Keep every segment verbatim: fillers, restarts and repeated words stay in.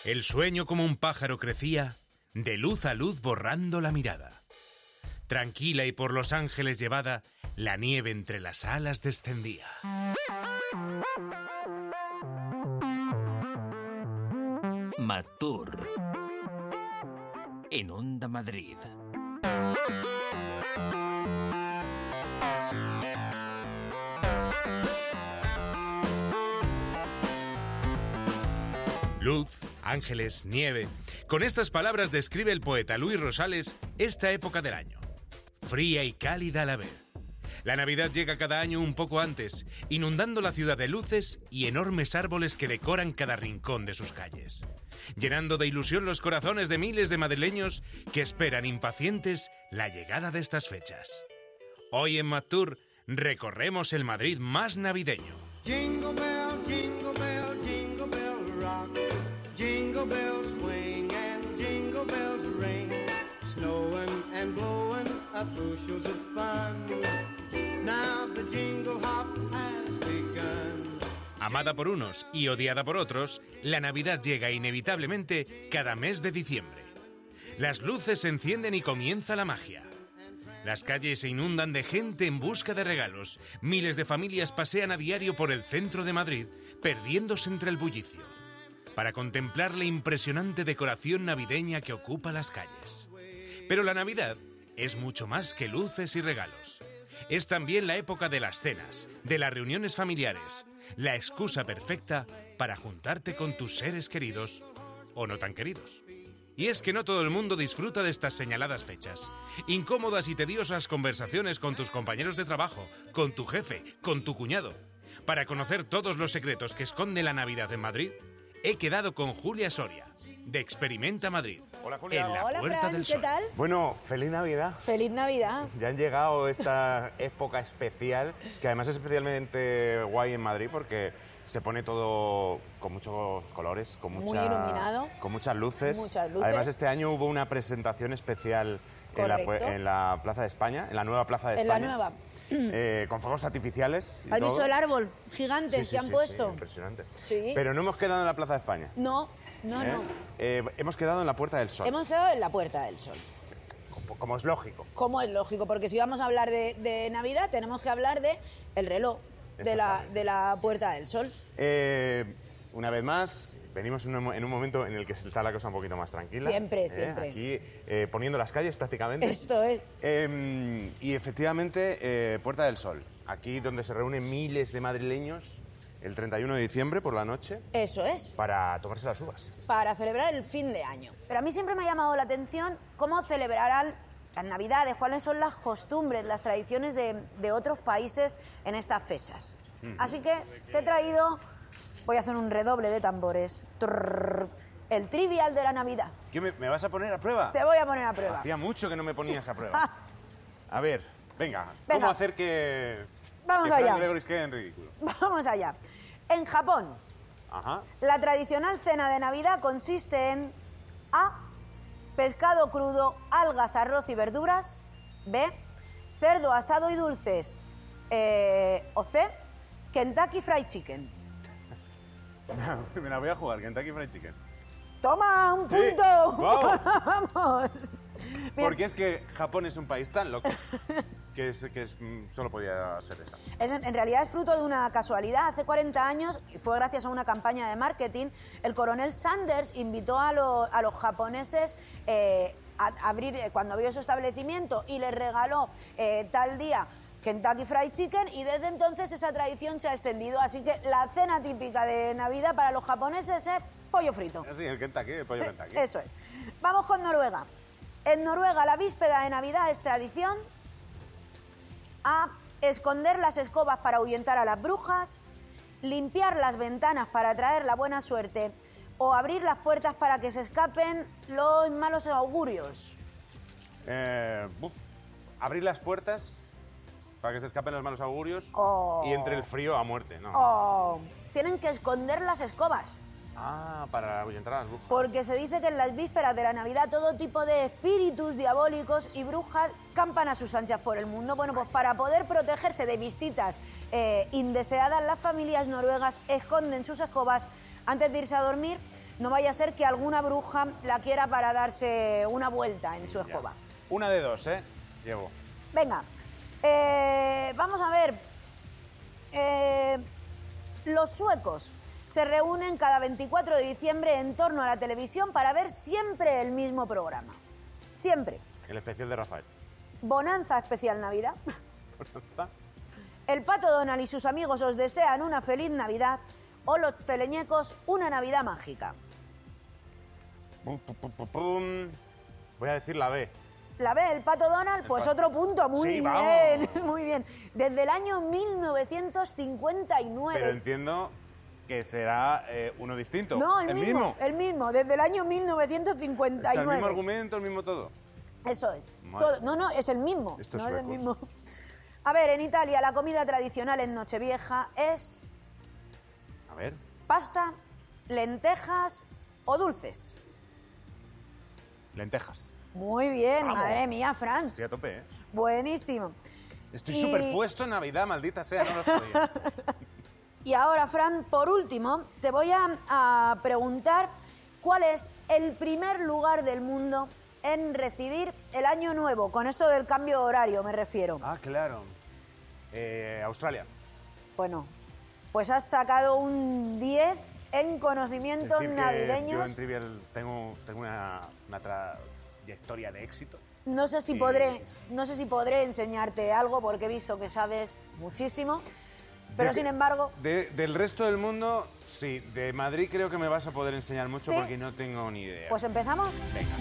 El sueño como un pájaro crecía, de luz a luz borrando la mirada. Tranquila y por los ángeles llevada, la nieve entre las alas descendía. Matur en Onda Madrid. Luz, ángeles, nieve. Con estas palabras describe el poeta Luis Rosales esta época del año. Fría y cálida a la vez. La Navidad llega cada año un poco antes, inundando la ciudad de luces y enormes árboles que decoran cada rincón de sus calles, llenando de ilusión los corazones de miles de madrileños que esperan impacientes la llegada de estas fechas. Hoy en Matur recorremos el Madrid más navideño. Jingle bell, jingle bell, jingle bell rock. Jingle bells swing and jingle bells ring. Snowing and blowing up bushels of fun. Now the jingle hop has begun. Amada por unos y odiada por otros, la Navidad llega inevitablemente cada mes de diciembre. Las luces se encienden y comienza la magia. Las calles se inundan de gente en busca de regalos. Miles de familias pasean a diario por el centro de Madrid, perdiéndose entre el bullicio, para contemplar la impresionante decoración navideña que ocupa las calles. Pero la Navidad es mucho más que luces y regalos. Es también la época de las cenas, de las reuniones familiares, la excusa perfecta para juntarte con tus seres queridos o no tan queridos. Y es que no todo el mundo disfruta de estas señaladas fechas. Incómodas y tediosas conversaciones con tus compañeros de trabajo, con tu jefe, con tu cuñado. Para conocer todos los secretos que esconde la Navidad en Madrid, he quedado con Julia Soria, de Experimenta Madrid. Hola, Julia. En la Hola, Puerta Fran, del ¿qué Sol. tal? Bueno, feliz Navidad. Feliz Navidad. Ya han llegado esta época especial, que además es especialmente guay en Madrid porque se pone todo con muchos colores, con, Muy mucha, iluminado. con muchas luces. Muchas luces. Además, este año hubo una presentación especial en la, Correcto. en la Plaza de España, en la nueva Plaza de En la España. nueva. Eh, con fuegos artificiales. y ¿Has todo. visto el árbol gigante Sí, sí, que han sí, puesto? sí, impresionante. Sí. Pero no hemos quedado en la Plaza de España. No, no, ¿eh? no. Eh, hemos quedado en la Puerta del Sol, Hemos quedado en la Puerta del Sol. como, como es lógico. Como es lógico, porque si vamos a hablar de, de Navidad, tenemos que hablar de el reloj de la, Exactamente. de la Puerta del Sol. Eh, una vez más, venimos en un, en un momento en el que está la cosa un poquito más tranquila. Siempre, ¿eh? siempre. Aquí eh, poniendo las calles prácticamente. Esto es. Eh, y efectivamente, eh, Puerta del Sol, aquí donde se reúnen miles de madrileños el treinta y uno de diciembre por la noche Eso es. para tomarse las uvas. Para celebrar el fin de año. Pero a mí siempre me ha llamado la atención cómo celebrarán las Navidades, cuáles son las costumbres, las tradiciones de, de otros países en estas fechas. Así que te he traído, voy a hacer un redoble de tambores, Trrr, el trivial de la Navidad. ¿Qué, me, me vas a poner a prueba? Te voy a poner a prueba. Hacía mucho que no me ponías a prueba. A ver, venga, ¿cómo Venga. hacer que, Vamos que Frank allá. Gregory quede en ridículo? Vamos allá. En Japón, Ajá. la tradicional cena de Navidad consiste en A. Pescado crudo, algas, arroz y verduras. B. Cerdo asado y dulces. Eh, o C. Kentucky Fried Chicken. Me la voy a jugar, Kentucky Fried Chicken. ¡Toma, un Sí. punto! ¡Vamos! ¡Vamos! Bien. Porque es que Japón es un país tan loco que, es, que es, mm, solo podía ser esa. Es, en realidad es fruto de una casualidad. Hace cuarenta años, y fue gracias a una campaña de marketing, el coronel Sanders invitó a, lo- a los japoneses eh, a abrir, eh, cuando abrió su establecimiento, y les regaló eh, tal día Kentucky Fried Chicken, y desde entonces esa tradición se ha extendido. Así que la cena típica de Navidad para los japoneses es pollo frito. Sí, el Kentucky, el pollo Kentucky. Eso es. Vamos con Noruega. En Noruega la víspera de Navidad es tradición A. Esconder las escobas para ahuyentar a las brujas, limpiar las ventanas para traer la buena suerte o abrir las puertas para que se escapen los malos augurios. Eh, buf, abrir las puertas para que se escapen los malos augurios Oh. y entre el frío a muerte, ¿no? O tienen que esconder las escobas, Ah, para ahuyentar a las brujas. porque se dice que en las vísperas de la Navidad todo tipo de espíritus diabólicos y brujas campan a sus anchas por el mundo. Bueno, pues para poder protegerse de visitas eh, indeseadas, las familias noruegas esconden sus escobas antes de irse a dormir no vaya a ser que alguna bruja la quiera para darse una vuelta en su Ya. escoba. Una de dos, ¿eh? Llevo. Venga, eh, vamos a ver. Eh, los suecos se reúnen cada veinticuatro de diciembre en torno a la televisión para ver siempre el mismo programa. Siempre. El especial de Rafael. Bonanza especial Navidad. Bonanza. El Pato Donald y sus amigos os desean una feliz Navidad o los teleñecos una Navidad mágica. Pum, pum, pum, pum, pum. Voy a decir la B. ¿La ve el Pato Donald? Pues Pato. otro punto, muy Sí, bien, vamos. muy bien. Desde el año mil novecientos cincuenta y nueve. Pero entiendo que será eh, uno distinto. No, el, mismo, el mismo, desde el año mil novecientos cincuenta y O sea, nueve. el mismo argumento, el mismo todo. Eso es. Madre Todo- no, no, es el mismo. Estos no es el suecos. mismo. A ver, en Italia la comida tradicional en Nochevieja es A ver. pasta, lentejas o dulces. Lentejas. Muy bien, Vamos. madre mía, Fran. Estoy a tope, ¿eh? Buenísimo. Estoy Y- superpuesto en Navidad, maldita sea, no lo sabía. Y ahora, Fran, por último, te voy a, a preguntar cuál es el primer lugar del mundo en recibir el Año Nuevo. Con esto del cambio horario me refiero. Ah, claro. Eh, Australia. Bueno, pues has sacado un diez en Es conocimientos decir, que yo navideños. en Trivial tengo, tengo una, una trayectoria de éxito. No sé si y- podré, no sé si podré enseñarte algo porque he visto que sabes muchísimo. Pero De- sin embargo, de- del resto del mundo, sí. De Madrid creo que me vas a poder enseñar mucho ¿Sí? porque no tengo ni idea. pues empezamos. Venga.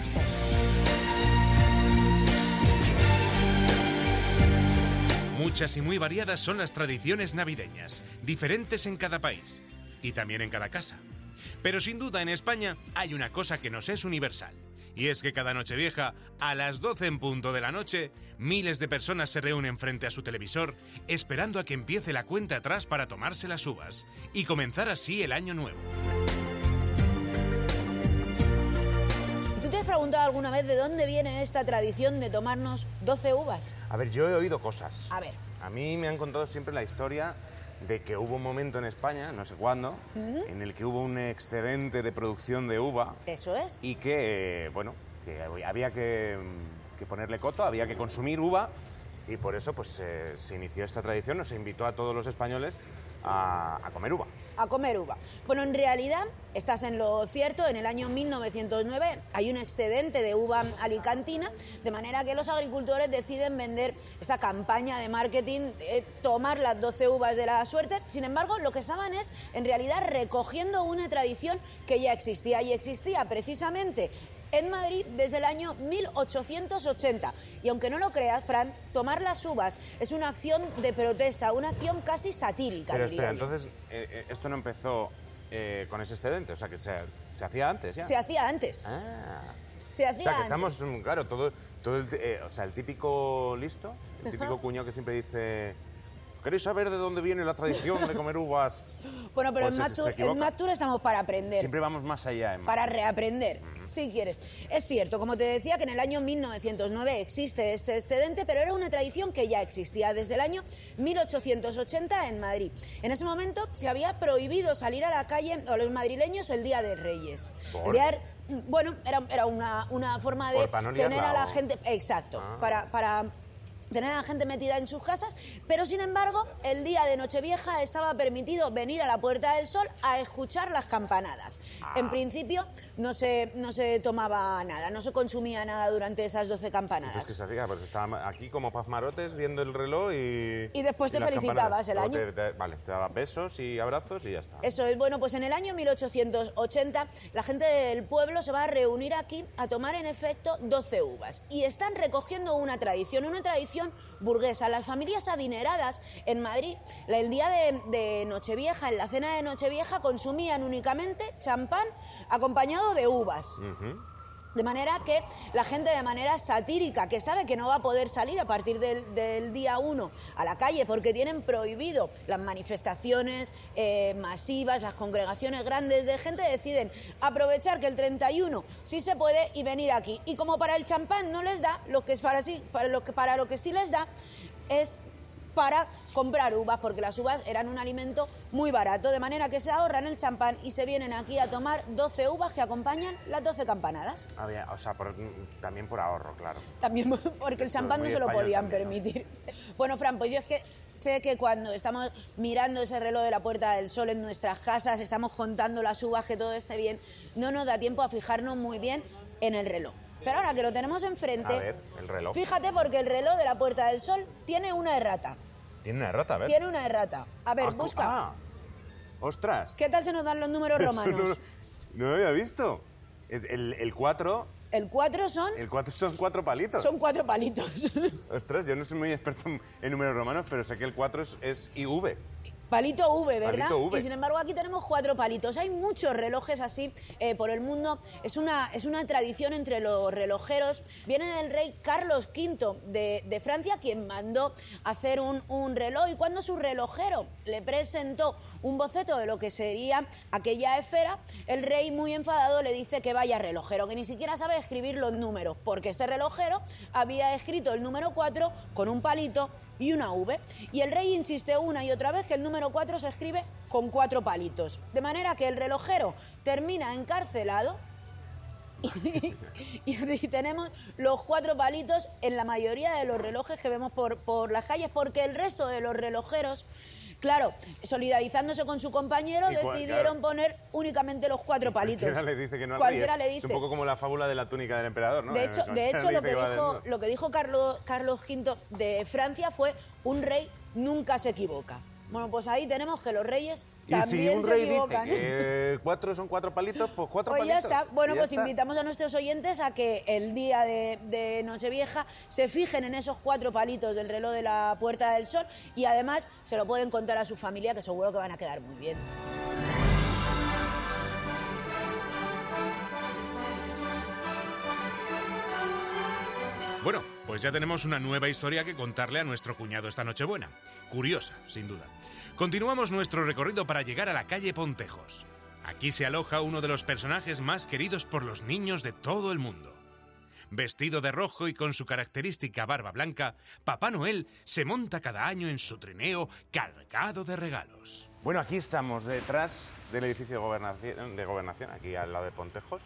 Muchas y muy variadas son las tradiciones navideñas, diferentes en cada país y también en cada casa. Pero sin duda en España hay una cosa que nos es universal, y es que cada Nochevieja, a las doce en punto de la noche, miles de personas se reúnen frente a su televisor esperando a que empiece la cuenta atrás para tomarse las uvas y comenzar así el año nuevo. ¿Y tú te has preguntado alguna vez de dónde viene esta tradición de tomarnos doce uvas? A ver, yo he oído cosas. A ver. A mí me han contado siempre la historia de que hubo un momento en España, no sé cuándo, en el que hubo un excedente de producción de uva Eso es. y que, eh, bueno, que había que, que ponerle coto, había que consumir uva y por eso pues eh, se inició esta tradición, nos invitó a todos los españoles a, a comer uva. A comer uva. Bueno, en realidad estás en lo cierto. En el año mil novecientos nueve hay un excedente de uva alicantina, de manera que los agricultores deciden vender esta campaña de marketing, eh, tomar las doce uvas de la suerte. Sin embargo, lo que estaban es, en realidad, recogiendo una tradición que ya existía, y existía precisamente en Madrid desde el año mil ochocientos ochenta. Y aunque no lo creas, Fran, tomar las uvas es una acción de protesta, una acción casi satírica. Pero diría espera, yo. entonces, eh, eh, esto no empezó eh, con ese excedente, o sea que se, se hacía antes ya. Se hacía antes. Ah. Se O hacía sea, que antes. estamos, mm, claro, todo, todo el, eh, o sea, el típico listo, el típico cuñado que siempre dice, ¿queréis saber de dónde viene la tradición de comer uvas? Bueno, pero Pues en se- Matur, se equivoca. en Matur estamos para aprender, Siempre vamos más allá. en para reaprender, si quieres. Es cierto, como te decía, que en el año mil novecientos nueve existe este excedente, pero era una tradición que ya existía desde el año mil ochocientos ochenta en Madrid. En ese momento se había prohibido salir a la calle a los madrileños el Día de Reyes. ¿Por? El Día de- Bueno, era, era una, una forma de Por- para no tener a liarla, la o- gente... Exacto, Ah. para... para tener a la gente metida en sus casas, pero sin embargo, el día de Nochevieja estaba permitido venir a la Puerta del Sol a escuchar las campanadas. Ah. En principio, no se, no se tomaba nada, no se consumía nada durante esas doce Pues campanadas. que se hacía, pues estaba aquí como pazmarotes viendo el reloj y... Y después te las felicitabas campanadas. el Luego año. te- te- vale, te daba besos y abrazos y ya está. Eso es, bueno, pues en el año mil ochocientos ochenta la gente del pueblo se va a reunir aquí a tomar en efecto doce uvas. Y están recogiendo una tradición, una tradición burguesa. Las familias adineradas en Madrid, la- el día de, de Nochevieja, en la cena de Nochevieja, consumían únicamente champán acompañado de uvas. Ujú. De manera que la gente, de manera satírica, que sabe que no va a poder salir a partir del, del día uno a la calle porque tienen prohibido las manifestaciones eh, masivas, las congregaciones grandes de gente, deciden aprovechar que el treinta y uno sí se puede y venir aquí. Y como para el champán no les da, lo que es para sí, para lo que para lo que sí les da es para comprar uvas, porque las uvas eran un alimento muy barato, de manera que se ahorran el champán y se vienen aquí a tomar doce uvas que acompañan las doce campanadas. Había, o sea, por- también por ahorro, claro. También porque el champán no muy se lo español podían también, ¿no? permitir. Bueno, Fran, pues yo es que sé que cuando estamos mirando ese reloj de la Puerta del Sol en nuestras casas, estamos contando las uvas, que todo esté bien, no nos da tiempo a fijarnos muy bien en el reloj. Pero ahora que lo tenemos enfrente, A ver, el reloj. fíjate porque el reloj de la Puerta del Sol tiene una errata. Tiene una errata, a ver. Tiene una errata. A ver, Ah, cu- busca. ah, ¡ostras! ¿Qué tal se nos dan los números Eso romanos? No, no lo había visto. Es el, el cuatro, El cuatro son, el cuatro son cuatro palitos. son cuatro palitos. Ostras, yo no soy muy experto en, en números romanos, pero sé que el cuatro es, es I V. Palito V, ¿verdad? Palito V. Y sin embargo aquí tenemos cuatro palitos. Hay muchos relojes así eh, por el mundo. Es una, es una tradición entre los relojeros. Viene del rey Carlos quinto de, de Francia, quien mandó hacer un, un reloj. Y cuando su relojero le presentó un boceto de lo que sería aquella esfera, el rey, muy enfadado, le dice que vaya relojero, que ni siquiera sabe escribir los números, porque este relojero había escrito el número cuatro con un palito y una V. Y el rey insiste una y otra vez que el número cuatro se escribe con cuatro palitos. De manera que el relojero termina encarcelado y, y tenemos los cuatro palitos en la mayoría de los relojes que vemos por, por las calles, porque el resto de los relojeros, claro, solidarizándose con su compañero, Y cua- decidieron claro. poner únicamente los cuatro palitos. Cualquiera le dice que no al Cualquiera rey. le Es dice. un poco como la fábula de la túnica del emperador, ¿no? De Eh, hecho, de cualquiera hecho lo, dice que va dijo, desnudo. lo que dijo Carlos, Carlos quinto de Francia fue: un rey nunca se equivoca. Bueno, pues ahí tenemos que los reyes Y si también un se rey equivocan. dice que cuatro son cuatro palitos, pues cuatro Pues ya palitos. está. Bueno, Y ya pues está. invitamos a nuestros oyentes a que el día de, de Nochevieja se fijen en esos cuatro palitos del reloj de la Puerta del Sol y además se lo pueden contar a su familia, que seguro que van a quedar muy bien. Bueno, pues ya tenemos una nueva historia que contarle a nuestro cuñado esta Nochebuena. Curiosa, sin duda. Continuamos nuestro recorrido para llegar a la calle Pontejos. Aquí se aloja uno de los personajes más queridos por los niños de todo el mundo. Vestido de rojo y con su característica barba blanca, Papá Noel se monta cada año en su trineo cargado de regalos. Bueno, aquí estamos detrás del edificio de gobernación, de gobernación aquí al lado de Pontejos.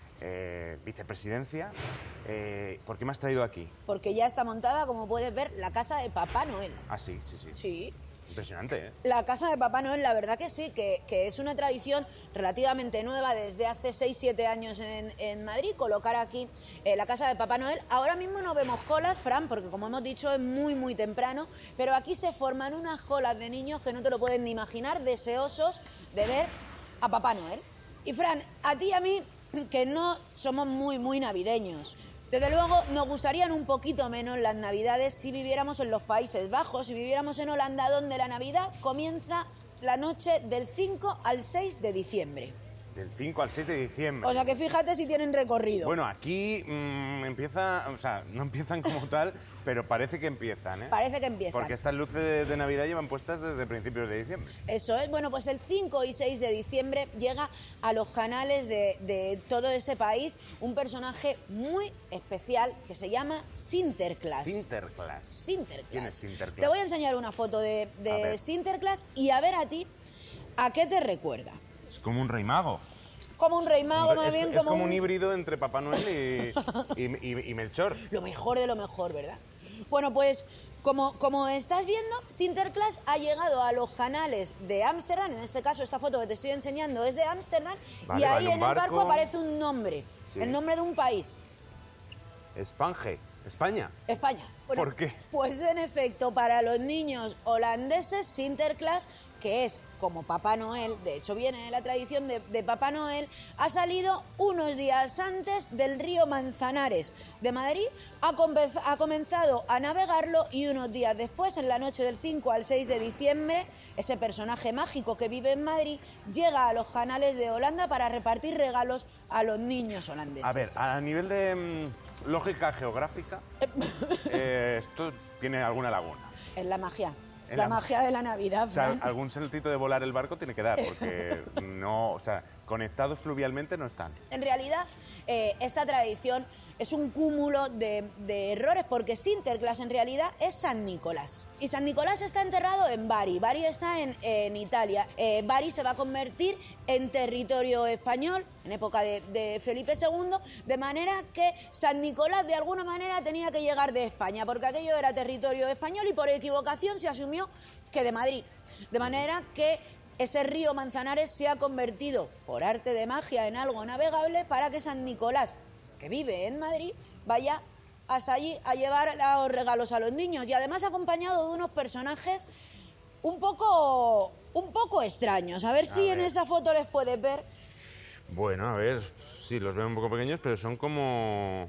Eh, vicepresidencia. Eh, ¿Por qué me has traído aquí? Porque ya está montada, como puedes ver, la casa de Papá Noel. Ah, sí, sí, sí. Sí. Impresionante, ¿eh? La casa de Papá Noel, la verdad que sí, que, que es una tradición relativamente nueva desde hace seis siete años en, en Madrid, colocar aquí eh, la casa de Papá Noel. Ahora mismo no vemos colas, Fran, porque como hemos dicho es muy muy temprano, pero aquí se forman unas colas de niños que no te lo pueden ni imaginar, deseosos de ver a Papá Noel. Y Fran, a ti y a mí, que no somos muy muy navideños, desde luego nos gustarían un poquito menos las Navidades si viviéramos en los Países Bajos, si viviéramos en Holanda, donde la Navidad comienza la noche del cinco al seis de diciembre. Del cinco al seis de diciembre. O sea que fíjate si tienen recorrido. Bueno, aquí mmm, empieza, o sea, no empiezan como tal, pero parece que empiezan, ¿eh? Parece que empiezan. Porque estas luces de, de Navidad llevan puestas desde principios de diciembre. Eso es. Bueno, pues el cinco y seis de diciembre llega a los canales de, de todo ese país un personaje muy especial que se llama Sinterklaas. Sinterklaas. Sinterklaas. ¿Quién es Sinterklaas? Te voy a enseñar una foto de, A de ver. Sinterklaas y a ver a ti a qué te recuerda. Es como un rey mago. Como un rey mago, más es, bien es como, como un un... híbrido entre Papá Noel y, y, y- y Melchor. Lo mejor de lo mejor, ¿verdad? Bueno, pues como, como estás viendo, Sinterklaas ha llegado a los canales de Ámsterdam. En este caso, esta foto que te estoy enseñando es de Ámsterdam. Vale, y va ahí en en un el barco barco. aparece un nombre. Sí. El nombre de un país. Espange. España. España. Bueno, ¿Por qué? Pues en efecto, para los niños holandeses, Sinterklaas, que es como Papá Noel, de hecho viene de la tradición de, de Papá Noel, ha salido unos días antes del río Manzanares de Madrid, ha, comenzado, ha comenzado a navegarlo y unos días después, en la noche del cinco al seis de diciembre, ese personaje mágico que vive en Madrid llega a los canales de Holanda para repartir regalos a los niños holandeses. A ver, a nivel de mm, lógica geográfica, eh, esto tiene alguna laguna. Es la magia. En La la- magia de la Navidad, O sea, Fran. algún saltito de volar el barco tiene que dar, porque no, o sea, conectados fluvialmente no están. En realidad, eh, esta tradición es un cúmulo de, de errores, porque Sinterklaas en realidad es San Nicolás. Y San Nicolás está enterrado en Bari. Bari está en, en Italia. Eh, Bari se va a convertir en territorio español en época de, de Felipe segundo, de manera que San Nicolás de alguna manera tenía que llegar de España, porque aquello era territorio español y por equivocación se asumió que de Madrid. De manera que ese río Manzanares se ha convertido, por arte de magia, en algo navegable para que San Nicolás, que vive en Madrid, vaya hasta allí a llevar los regalos a los niños. Y además acompañado de unos personajes un poco, un poco extraños. A ver si en esta foto les puedes ver. Bueno, a ver, sí, los veo un poco pequeños, pero son como...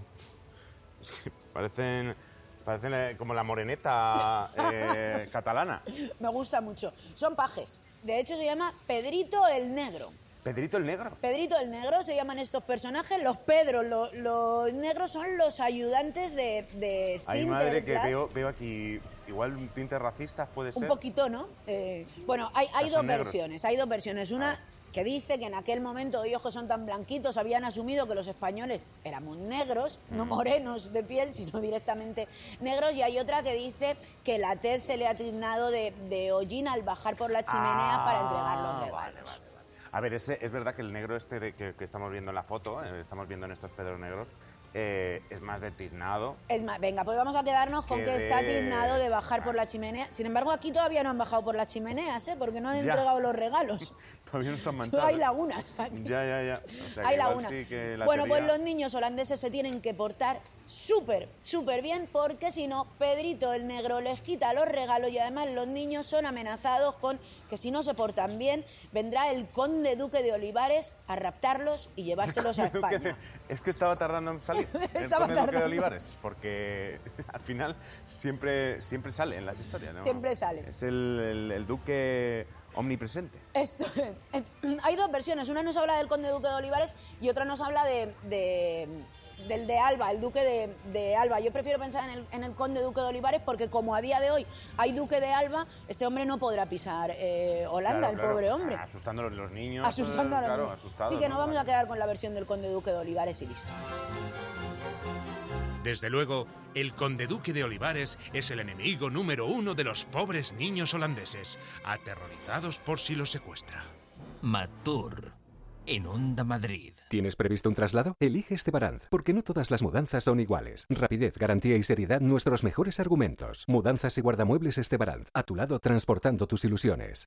sí, parecen... Parecen eh, como la moreneta eh, catalana. Me gusta mucho. Son pajes. De hecho, se llama Pedrito el Negro. ¿Pedrito el Negro? Pedrito el Negro se llaman estos personajes. Los Pedros, los, los negros son los ayudantes de, de Ay, madre, que veo, veo aquí igual tintes racistas, puede ser. Un poquito, ¿no? Eh, bueno, hay, hay dos negros. versiones. Hay dos versiones. Una que dice que en aquel momento ellos que son tan blanquitos habían asumido que los españoles éramos negros, no morenos de piel, sino directamente negros, y hay otra que dice que la tez se le ha tiznado de, de hollín al bajar por la chimenea Ah, para entregar los regalos. vale, vale, vale. A ver, ese, es verdad que el negro este de, que, que estamos viendo en la foto, eh, estamos viendo en estos pedros negros, eh, es más de tiznado. Es más, venga, pues vamos a quedarnos con Que que de- está tiznado de bajar por la chimenea. Sin embargo, aquí todavía no han bajado por las chimeneas, ¿eh? Porque no han Ya. entregado los regalos. Todavía no están manchados. Hay ¿eh? lagunas aquí. Ya, ya, ya. O sea, que Hay igual lagunas. sí que la Bueno, teoría- pues los niños holandeses se tienen que portar súper, súper bien, porque si no, Pedrito el Negro les quita los regalos y además los niños son amenazados con que si no se portan bien, vendrá el conde duque de Olivares a raptarlos y llevárselos a España. Es que estaba tardando en salir. El Estaba conde duque de tardando. Olivares, porque al final siempre, siempre sale en las historias, ¿no? Siempre sale. Es el, el- el duque omnipresente. Esto, eh, hay dos versiones, una nos habla del conde duque de Olivares y otra nos habla de, de- del de Alba, el duque de, de Alba. Yo prefiero pensar en el, en el conde duque de Olivares porque como a día de hoy hay duque de Alba, este hombre no podrá pisar eh, Holanda, Claro, el claro. pobre hombre. Ah, asustando a los niños. Asustando eh, a los claro, niños. asustados, Así que ¿no? nos vamos a Vale. quedar con la versión del conde duque de Olivares y listo. Desde luego, el conde duque de Olivares es el enemigo número uno de los pobres niños holandeses, aterrorizados por si los secuestra. Matur, en Onda Madrid. ¿Tienes previsto un traslado? Elige Estebaranz, porque no todas las mudanzas son iguales. Rapidez, garantía y seriedad, nuestros mejores argumentos. Mudanzas y guardamuebles Estebaranz, a tu lado transportando tus ilusiones.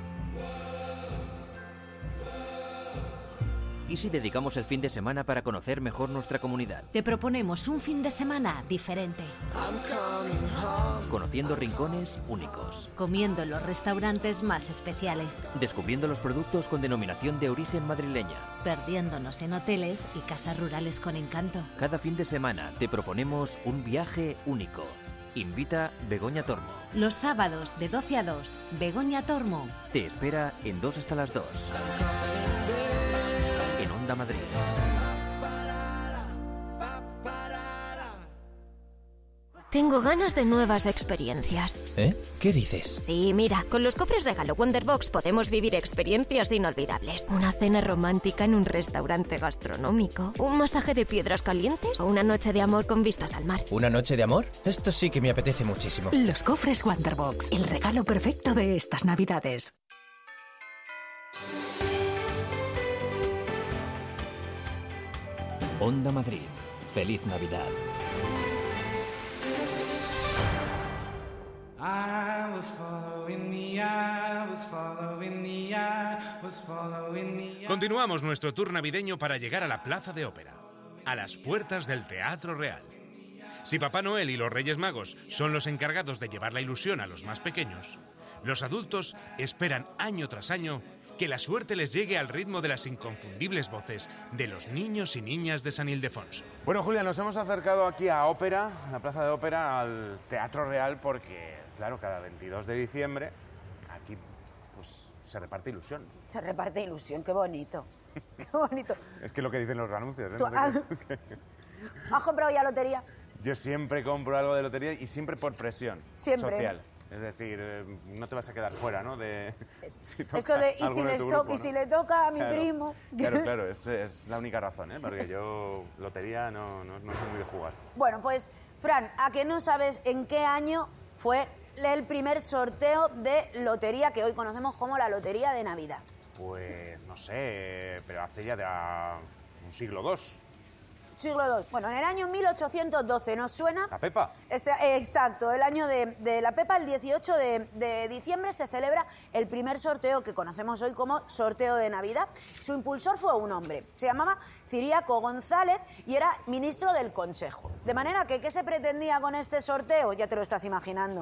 ¿Y si dedicamos el fin de semana para conocer mejor nuestra comunidad? Te proponemos un fin de semana diferente, Conociendo rincones únicos, comiendo en los restaurantes más especiales, descubriendo los productos con denominación de origen madrileña. perdiéndonos en hoteles y casas rurales con encanto. Cada fin de semana te proponemos un viaje único. Invita Begoña Tormo. Los sábados de doce a dos, Begoña Tormo. Te espera en dos hasta las dos. En Onda Madrid. Tengo ganas de nuevas experiencias. ¿Eh? ¿Qué dices? Sí, mira, con los cofres regalo Wonderbox podemos vivir experiencias inolvidables. Una cena romántica en un restaurante gastronómico, un masaje de piedras calientes o una noche de amor con vistas al mar. ¿Una noche de amor? Esto sí que me apetece muchísimo. Los cofres Wonderbox, el regalo perfecto de estas Navidades. Onda Madrid. Feliz Navidad. I was following the eye, was following the eye, was following the eye. Continuamos nuestro tour navideño para llegar a la Plaza de Ópera, a las puertas del Teatro Real. Si Papá Noel y los Reyes Magos son los encargados de llevar la ilusión a los más pequeños, los adultos esperan año tras año que la suerte les llegue al ritmo de las inconfundibles voces de los niños y niñas de San Ildefonso. Bueno, Julia, nos hemos acercado aquí a Ópera, a la Plaza de Ópera, al Teatro Real, porque, claro, cada veintidós de diciembre aquí pues se reparte ilusión. Se reparte ilusión, qué bonito. Qué bonito. Es que lo que dicen los anuncios, ¿eh? Tú- No sé qué- ¿Has comprado ya lotería? Yo siempre compro algo de lotería y siempre por presión Siempre. social. Es decir, eh, no te vas a quedar fuera, ¿no? De, si toca Esto de, y si, alguno de les tu to- grupo, y ¿no? si le toca a mi Claro, primo. Claro, claro, es, es la única razón, ¿eh? Porque yo lotería no, no, no soy muy de jugar. Bueno, pues, Fran, ¿a qué no sabes en qué año fue el primer sorteo de lotería que hoy conocemos como la Lotería de Navidad? Pues no sé, pero hace ya de a un siglo dos. Siglo segundo. Bueno, en el año mil ochocientos doce, ¿nos suena? ¿La Pepa? Este, eh, exacto, el año de, de la Pepa, el dieciocho de, de diciembre, se celebra el primer sorteo que conocemos hoy como sorteo de Navidad. Su impulsor fue un hombre, se llamaba Ciriaco González y era ministro del Consejo. De manera que, ¿qué se pretendía con este sorteo? Ya te lo estás imaginando.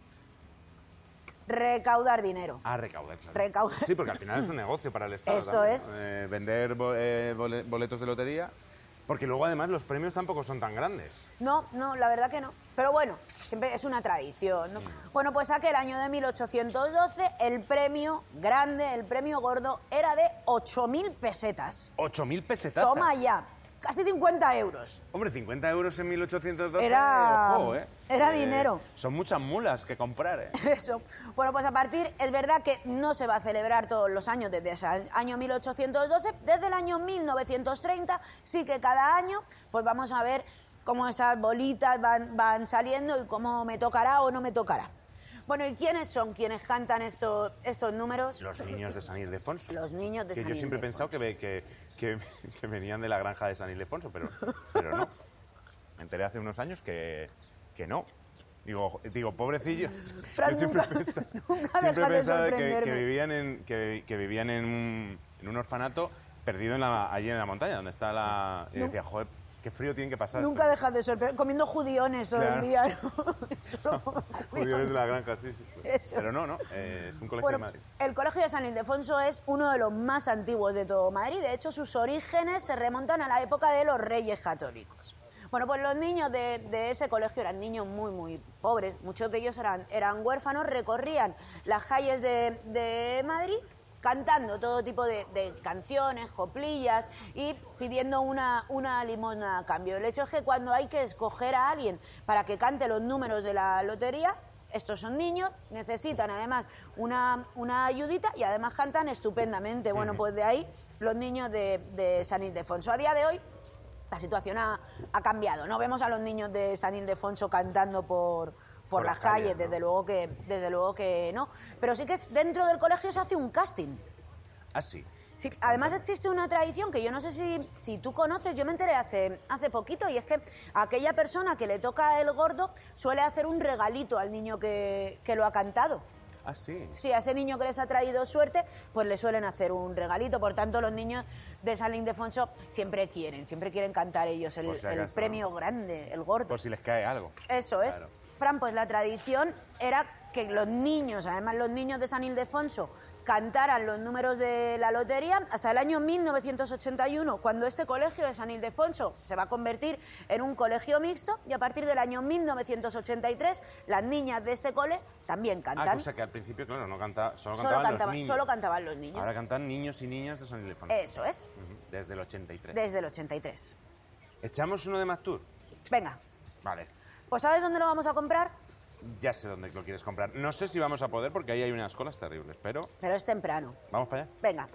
Recaudar dinero. Ah, recaudar. Claro. Recaudar. Sí, porque al final es un negocio para el Estado. Esto también, es. ¿no? Eh, vender bo eh, boletos de lotería. Porque luego, además, los premios tampoco son tan grandes. No, no, la verdad que no. Pero bueno, siempre es una tradición, ¿no? Mm. Bueno, pues aquel año de mil ochocientos doce, el premio grande, el premio gordo, era de ocho mil pesetas. ¿ocho mil pesetas? Toma ya. Casi cincuenta euros. Hombre, cincuenta euros en mil ochocientos doce... Era, ojo, ¿eh? era eh, dinero. Son muchas mulas que comprar, ¿eh? Eso. Bueno, pues a partir... Es verdad que no se va a celebrar todos los años desde ese año mil ochocientos doce. Desde el año mil novecientos treinta sí que cada año pues vamos a ver cómo esas bolitas van, van saliendo y cómo me tocará o no me tocará. Bueno, ¿y quiénes son quienes cantan estos, estos números? Los niños de San Ildefonso. Los niños de que San Ildefonso. Yo siempre he pensado que, que, que, que venían de la granja de San Ildefonso, pero, pero no. Me enteré hace unos años que, que no. Digo, digo pobrecillos. Fran, yo siempre nunca, he pensado, nunca siempre he deja de pensado que, sorprenderme. que vivían, en, que, que vivían en, un, en un orfanato perdido en la, allí en la montaña, donde está la... Y decía, joder, qué frío tienen que pasar. Nunca dejas de sorprender, comiendo judiones todo Claro. el día, ¿no? Eso, Judiones de la granja, sí, sí. Eso. Pero no, no, eh, es un colegio Bueno, de Madrid. el Colegio de San Ildefonso es uno de los más antiguos de todo Madrid. De hecho, sus orígenes se remontan a la época de los Reyes Católicos. Bueno, pues los niños de, de ese colegio eran niños muy, muy pobres. Muchos de ellos eran, eran huérfanos, recorrían las calles de, de Madrid cantando todo tipo de, de canciones, coplillas y pidiendo una, una limosna a cambio. El hecho es que cuando hay que escoger a alguien para que cante los números de la lotería, estos son niños, necesitan además una, una ayudita y además cantan estupendamente. Bueno, pues de ahí los niños de, de San Ildefonso. A día de hoy la situación ha, ha cambiado. No vemos a los niños de San Ildefonso cantando por... por, por las calles, calles ¿no? desde luego que desde luego que no. Pero sí que es, dentro del colegio se hace un casting. ¿Ah, sí? Sí, además existe una tradición que yo no sé si, si tú conoces, yo me enteré hace, hace poquito, y es que aquella persona que le toca el gordo suele hacer un regalito al niño que, que lo ha cantado. ¿Ah, sí? Sí, a ese niño que les ha traído suerte, pues le suelen hacer un regalito. Por tanto, los niños de San Ildefonso siempre quieren, siempre quieren cantar ellos el, si el premio grande, el gordo. Por si les cae algo. Eso es. Claro. Fran, pues la tradición era que los niños, además los niños de San Ildefonso, cantaran los números de la lotería hasta el año mil novecientos ochenta y uno, cuando este colegio de San Ildefonso se va a convertir en un colegio mixto, y a partir del año mil novecientos ochenta y tres las niñas de este cole también cantan. Ah, o sea que al principio, claro, no canta, solo, solo cantaban cantaba, los niños. Solo cantaban los niños. Ahora cantan niños y niñas de San Ildefonso. Eso es. Uh-huh. Desde el ochenta y tres. Desde el ochenta y tres. ¿Echamos uno de Mactur? Venga. Vale. Pues ¿sabes dónde lo vamos a comprar? Ya sé dónde lo quieres comprar. No sé si vamos a poder porque ahí hay unas colas terribles, pero... Pero es temprano. ¿Vamos para allá? Venga.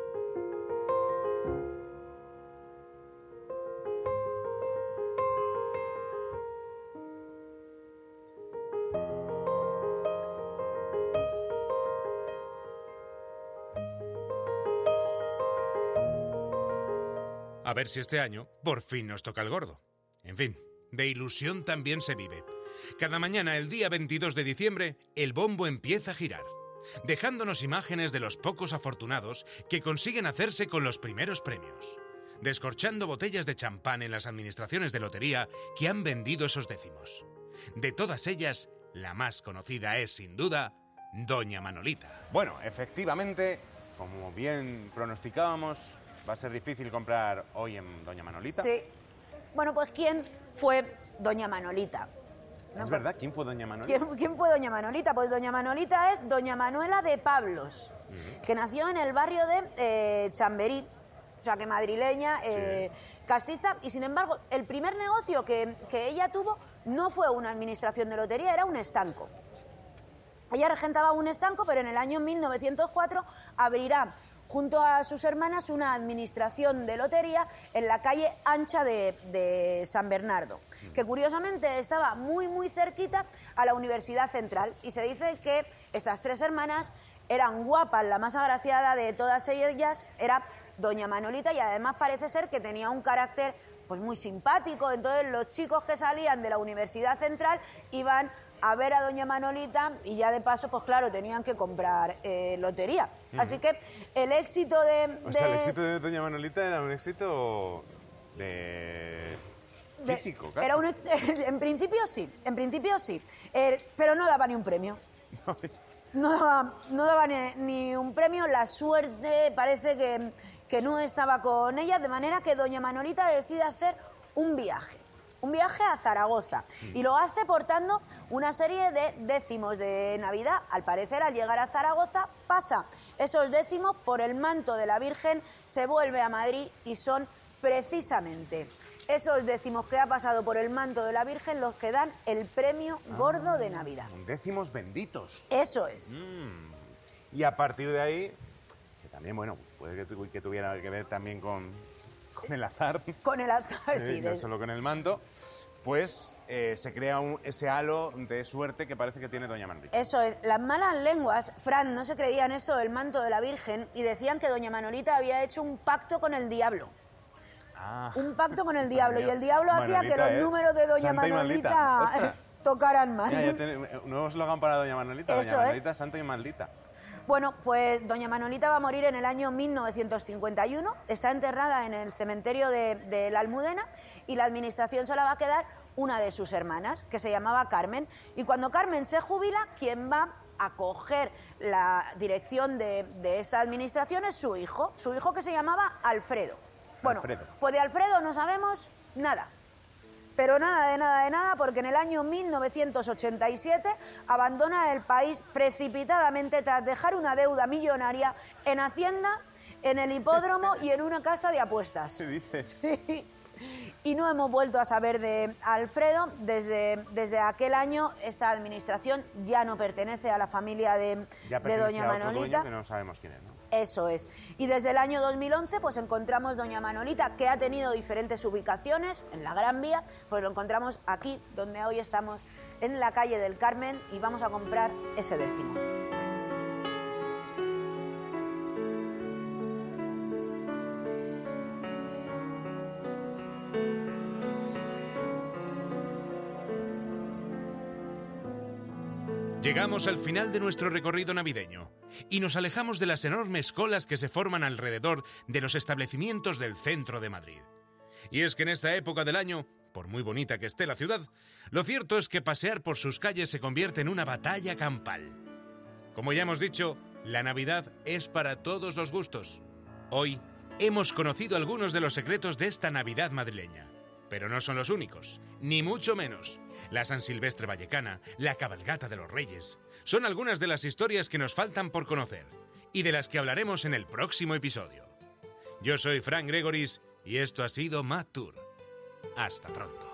A ver si este año por fin nos toca el gordo. En fin, de ilusión también se vive. Cada mañana, el día veintidós de diciembre, el bombo empieza a girar, dejándonos imágenes de los pocos afortunados que consiguen hacerse con los primeros premios, descorchando botellas de champán en las administraciones de lotería que han vendido esos décimos. De todas ellas, la más conocida es, sin duda, Doña Manolita. Bueno, efectivamente, como bien pronosticábamos, va a ser difícil comprar hoy en Doña Manolita. Sí. Bueno, pues ¿quién fue Doña Manolita? ¿No? ¿Es verdad? ¿Quién fue Doña Manolita? ¿Quién, ¿Quién fue Doña Manolita? Pues Doña Manolita es Doña Manuela de Pablos, uh-huh. que nació en el barrio de eh, Chamberí, o sea, que madrileña, eh, sí. castiza, y sin embargo, el primer negocio que, que ella tuvo no fue una administración de lotería, era un estanco. Ella regentaba un estanco, pero en el año mil novecientos cuatro abrirá junto a sus hermanas una administración de lotería en la calle ancha de, de San Bernardo, que curiosamente estaba muy muy cerquita a la Universidad Central, y se dice que estas tres hermanas eran guapas, la más agraciada de todas ellas era doña Manolita, y además parece ser que tenía un carácter pues muy simpático. Entonces los chicos que salían de la Universidad Central iban a ver a doña Manolita y ya de paso, pues claro, tenían que comprar eh, lotería. Uh-huh. Así que el éxito de, de... O sea, el éxito de doña Manolita era un éxito de... de físico, casi. Era un, en principio sí, en principio sí, eh, pero no daba ni un premio. No daba, no daba ni, ni un premio, la suerte parece que, que no estaba con ella, de manera que doña Manolita decide hacer un viaje. Un viaje a Zaragoza, y lo hace portando una serie de décimos de Navidad. Al parecer, al llegar a Zaragoza, pasa esos décimos por el manto de la Virgen, se vuelve a Madrid, y son precisamente esos décimos que ha pasado por el manto de la Virgen los que dan el premio gordo de Navidad. Décimos benditos. Eso es. Mm. Y a partir de ahí, que también, bueno, puede que, tu, que tuviera que ver también con... con el azar, con el azar, sí, eh, no de... solo con el manto, pues eh, se crea un, ese halo de suerte que parece que tiene doña Manolita. Eso es. Las malas lenguas, Fran, no se creían esto del manto de la Virgen y decían que doña Manolita había hecho un pacto con el diablo. Ah. Un pacto con el diablo, y el diablo Manolita hacía que los números de doña Santa Manolita tocaran mal. Ya, ya tiene, nuevo eslogan para doña Manolita, Eso, doña Manolita, ¿eh? Santa y Maldita. Bueno, pues doña Manolita va a morir en el año mil novecientos cincuenta y uno, está enterrada en el cementerio de, de la Almudena, y la administración se la va a quedar una de sus hermanas, que se llamaba Carmen, y cuando Carmen se jubila, quien va a coger la dirección de, de esta administración es su hijo, su hijo que se llamaba Alfredo. Bueno, Alfredo. Pues de Alfredo no sabemos nada. Pero nada de nada de nada, porque en el año mil novecientos ochenta y siete abandona el país precipitadamente tras dejar una deuda millonaria en Hacienda, en el hipódromo y en una casa de apuestas. ¿Qué dices? Sí. Y no hemos vuelto a saber de Alfredo. Desde, desde aquel año esta administración ya no pertenece a la familia de, ya de doña a otro Manolita. Dueño que no sabemos quién es, ¿no? Eso es. Y desde el año dos mil once pues encontramos doña Manolita, que ha tenido diferentes ubicaciones en la Gran Vía. Pues lo encontramos aquí, donde hoy estamos, en la calle del Carmen, y vamos a comprar ese décimo. Llegamos al final de nuestro recorrido navideño y nos alejamos de las enormes colas que se forman alrededor de los establecimientos del centro de Madrid. Y es que en esta época del año, por muy bonita que esté la ciudad, lo cierto es que pasear por sus calles se convierte en una batalla campal. Como ya hemos dicho, la Navidad es para todos los gustos. Hoy hemos conocido algunos de los secretos de esta Navidad madrileña. Pero no son los únicos, ni mucho menos. La San Silvestre vallecana, la cabalgata de los Reyes, son algunas de las historias que nos faltan por conocer y de las que hablaremos en el próximo episodio. Yo soy Fran Gregoris y esto ha sido Mad Tour. Hasta pronto.